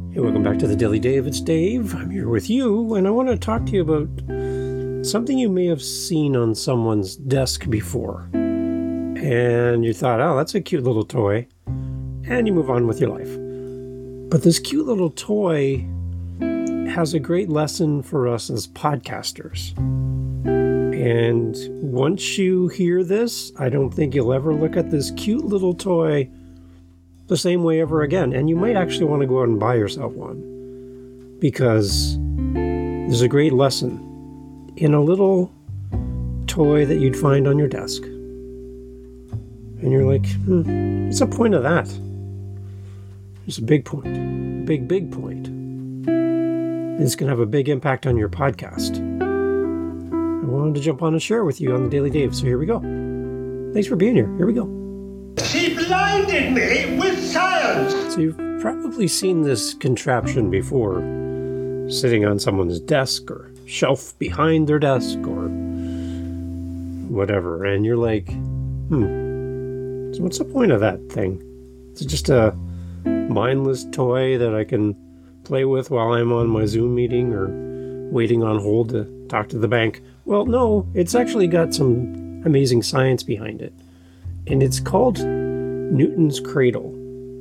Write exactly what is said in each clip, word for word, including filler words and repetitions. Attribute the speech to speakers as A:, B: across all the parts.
A: Hey, welcome back to the Daily Dave. It's Dave. I'm here with you, and I want to talk to you about something you may have seen on someone's desk before. And you thought, oh, that's a cute little toy. And you move on with your life. But this cute little toy has a great lesson for us as podcasters. And once you hear this, I don't think you'll ever look at this cute little toy the same way ever again. And you might actually want to go out and buy yourself one, because there's a great lesson in a little toy that you'd find on your desk. And you're like, hmm, what's the point of that? There's a big point, a big, big point. And it's going to have a big impact on your podcast. I wanted to jump on and share with you on the Daily Dave. So here we go. Thanks for being here. Here we go.
B: She blinded me with science!
A: So you've probably seen this contraption before, sitting on someone's desk or shelf behind their desk or whatever. And you're like, hmm, so what's the point of that thing? Is it just a mindless toy that I can play with while I'm on my Zoom meeting or waiting on hold to talk to the bank? Well, no, it's actually got some amazing science behind it. And it's called Newton's Cradle.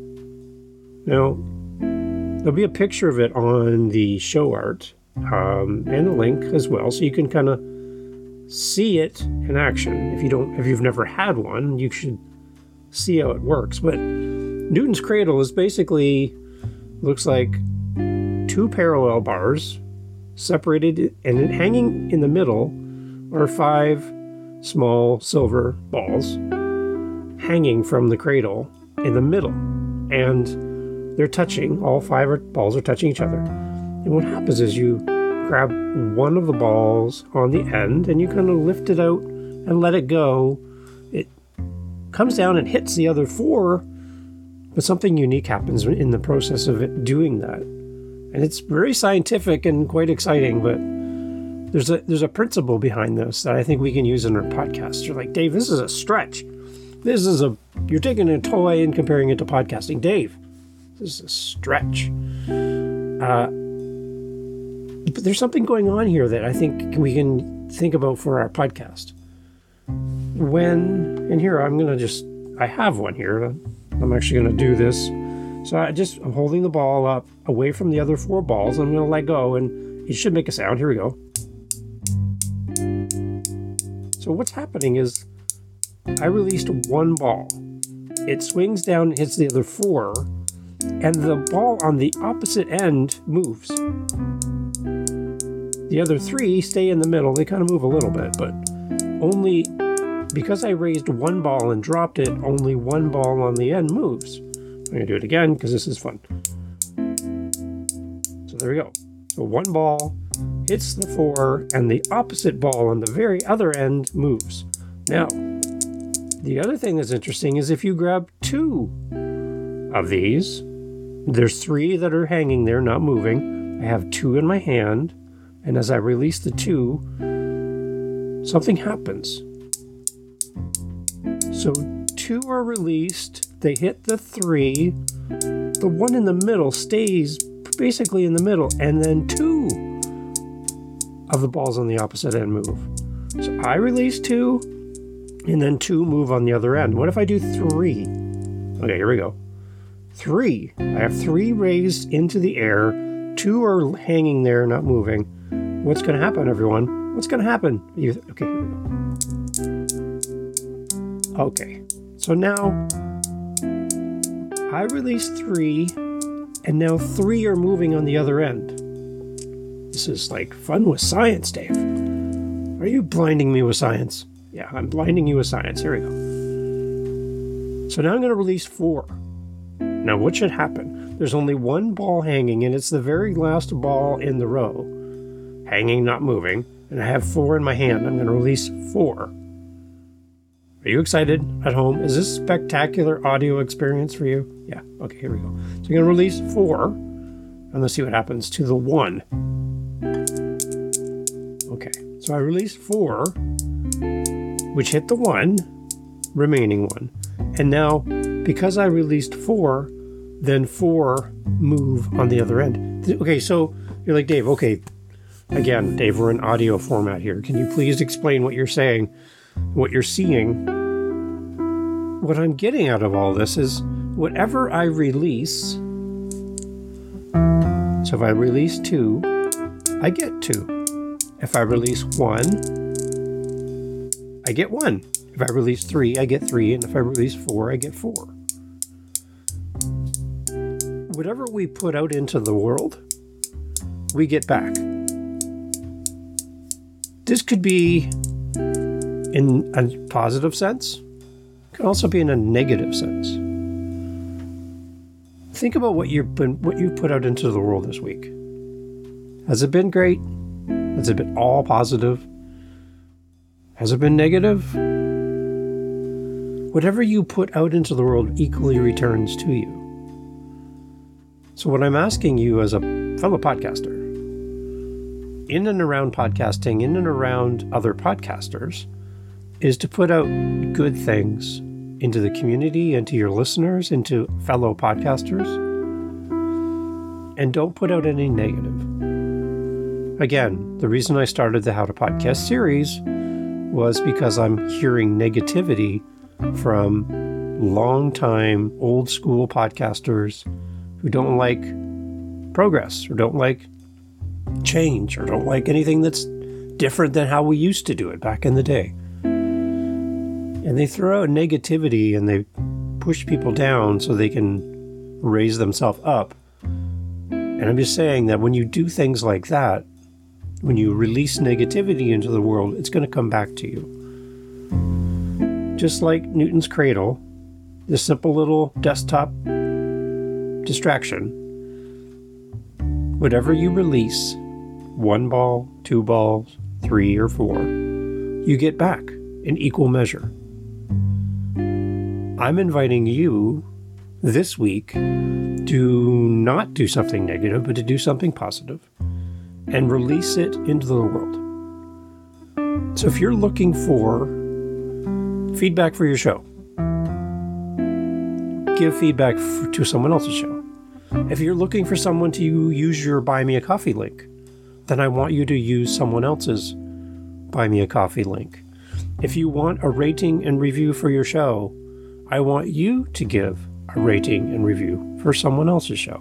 A: Now, there'll be a picture of it on the show art, um, and a link as well, so you can kind of see it in action. If you don't, if you've never had one, you should see how it works. But Newton's Cradle is basically looks like two parallel bars separated, and hanging in the middle are five small silver balls hanging from the cradle in the middle, and they're touching, all five balls are touching each other. And what happens is you grab one of the balls on the end and you kind of lift it out and let it go. It comes down and hits the other four, but something unique happens in the process of it doing that. And it's very scientific and quite exciting, but there's a there's a principle behind this that I think we can use in our podcast. You're like, Dave, this is a stretch. This is a, you're taking a toy and comparing it to podcasting. Dave, this is a stretch. Uh, but there's something going on here that I think we can think about for our podcast. When, and here I'm going to just, I have one here. I'm actually going to do this. So I just, I'm holding the ball up away from the other four balls. I'm going to let go, and it should make a sound. Here we go. So what's happening is, I released one ball. It swings down and hits the other four, and the ball on the opposite end moves. The other three stay in the middle. They kind of move a little bit, but only because I raised one ball and dropped it, only one ball on the end moves. I'm going to do it again because this is fun. So there we go. So one ball hits the four, and the opposite ball on the very other end moves. Now, the other thing that's interesting is if you grab two of these, there's three that are hanging there, not moving. I have two in my hand, and as I release the two, something happens. So two are released, they hit the three, the one in the middle stays basically in the middle, and then two of the balls on the opposite end move. So I release two, and then two move on the other end. What if I do three? Okay, here we go. Three. I have three raised into the air. Two are hanging there, not moving. What's going to happen, everyone? What's going to happen? You, okay, here we go. Okay, so now I release three, and now three are moving on the other end. This is like fun with science, Dave. Are you blinding me with science? Yeah, I'm blinding you with science. Here we go. So now I'm going to release four. Now what should happen? There's only one ball hanging, and it's the very last ball in the row. Hanging, not moving. And I have four in my hand. I'm going to release four. Are you excited at home? Is this a spectacular audio experience for you? Yeah. Okay, here we go. So I'm going to release four, and let's see what happens to the one. Okay, so I released four, which hit the one, remaining one. And now, because I released four, then four move on the other end. Okay, so you're like, Dave, okay, again, Dave, we're in audio format here. Can you please explain what you're saying, what you're seeing? What I'm getting out of all this is whatever I release, so if I release two, I get two. If I release one, I get one. If I release three, I get three. And if I release four, I get four. Whatever we put out into the world, we get back. This could be in a positive sense. It could also be in a negative sense. Think about what you've been, what you've put out into the world this week. Has it been great? Has it been all positive? Has it been negative? Whatever you put out into the world equally returns to you. So what I'm asking you as a fellow podcaster, in and around podcasting, in and around other podcasters, is to put out good things into the community, into your listeners, into fellow podcasters, and don't put out any negative. Again, the reason I started the How to Podcast series was because I'm hearing negativity from longtime, old school podcasters who don't like progress or don't like change or don't like anything that's different than how we used to do it back in the day. And they throw out negativity and they push people down so they can raise themselves up. And I'm just saying that when you do things like that, when you release negativity into the world, it's going to come back to you. Just like Newton's Cradle, this simple little desktop distraction, whatever you release, one ball, two balls, three or four, you get back in equal measure. I'm inviting you this week to not do something negative, but to do something positive and release it into the world. So if you're looking for feedback for your show, give feedback f- to someone else's show. If you're looking for someone to use your Buy Me a Coffee link, then I want you to use someone else's Buy Me a Coffee link. If you want a rating and review for your show, I want you to give a rating and review for someone else's show.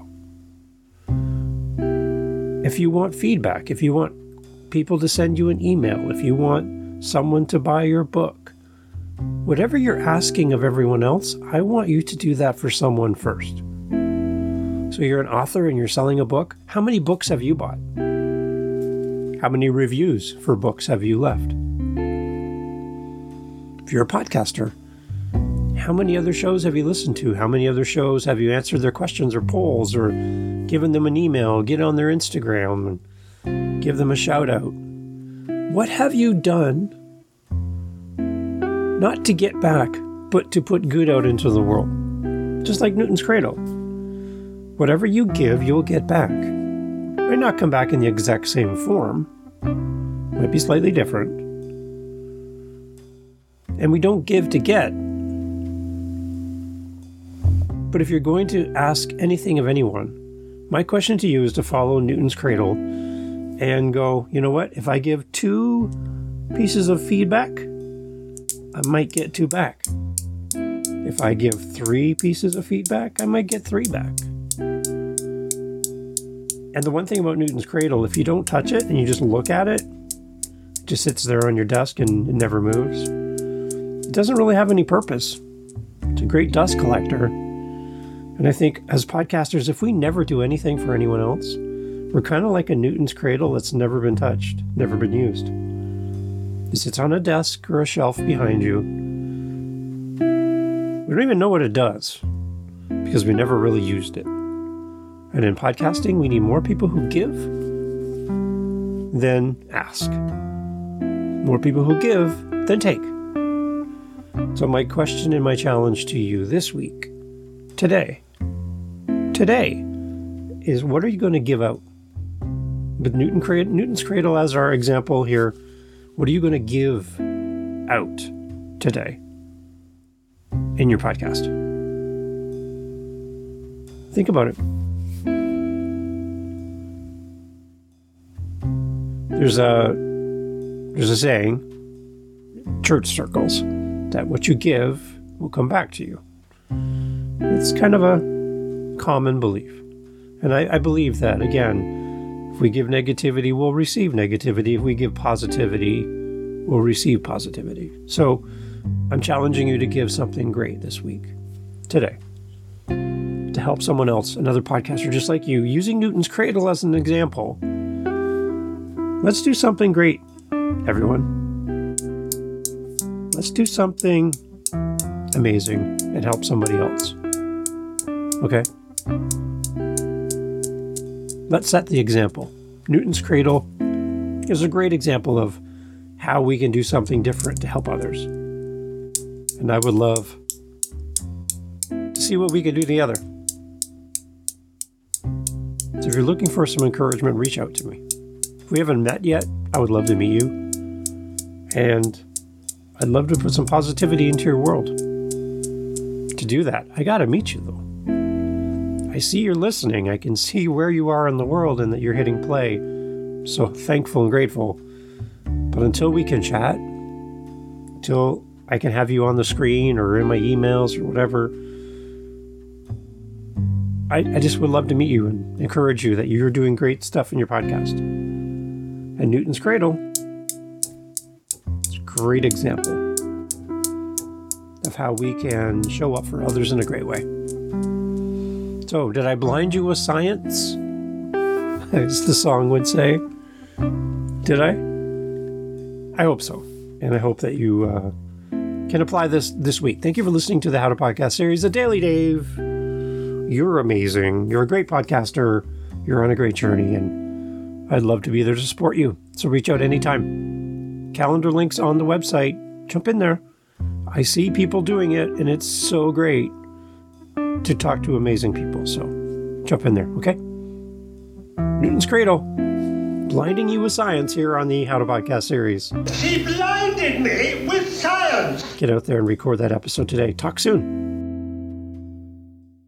A: If you want feedback, if you want people to send you an email, if you want someone to buy your book, whatever you're asking of everyone else, I want you to do that for someone first. So you're an author and you're selling a book. How many books have you bought? How many reviews for books have you left? If you're a podcaster, how many other shows have you listened to? How many other shows have you answered their questions or polls or given them an email, get on their Instagram and give them a shout out? What have you done not to get back, but to put good out into the world? Just like Newton's Cradle. Whatever you give, you'll get back. It might not come back in the exact same form. It might be slightly different. And we don't give to get. But if you're going to ask anything of anyone, my question to you is to follow Newton's Cradle and go, you know what? If I give two pieces of feedback, I might get two back. If I give three pieces of feedback, I might get three back. And the one thing about Newton's Cradle, if you don't touch it and you just look at it, it just sits there on your desk and it never moves. It doesn't really have any purpose. It's a great dust collector. And I think as podcasters, if we never do anything for anyone else, we're kind of like a Newton's Cradle that's never been touched, never been used. It sits on a desk or a shelf behind you. We don't even know what it does because we never really used it. And in podcasting, we need more people who give than ask. More people who give than take. So my question and my challenge to you this week, today, today, is what are you going to give out? With Newton Cradle, Newton's Cradle as our example here, what are you going to give out today in your podcast? Think about it. There's a there's a saying, church circles, that what you give will come back to you. It's kind of a common belief. And I, I believe that, again, if we give negativity, we'll receive negativity. If we give positivity, we'll receive positivity. So I'm challenging you to give something great this week, today, to help someone else, another podcaster just like you, using Newton's Cradle as an example. Let's do something great, everyone. Let's do something amazing and help somebody else. Okay? Let's set the example. Newton's Cradle is a great example of how we can do something different to help others. And I would love to see what we can do together. So if you're looking for some encouragement, reach out to me. If we haven't met yet, I would love to meet you. And I'd love to put some positivity into your world. To do that, I gotta meet you though. I see you're listening. I can see where you are in the world and that you're hitting play. So thankful and grateful. But until we can chat, until I can have you on the screen or in my emails or whatever, I, I just would love to meet you and encourage you that you're doing great stuff in your podcast. And Newton's Cradle is a great example of how we can show up for others in a great way. So, did I blind you with science? As the song would say. Did I? I hope so. And I hope that you uh, can apply this this week. Thank you for listening to the How to Podcast series, The Daily Dave. You're amazing. You're a great podcaster. You're on a great journey, and I'd love to be there to support you. So reach out anytime. Calendar links on the website. Jump in there. I see people doing it, and it's so great to talk to amazing people. So jump in there, okay? Newton's Cradle, blinding you with science here on the How to Podcast series.
B: She blinded me with science.
A: Get out there and record that episode today. Talk soon.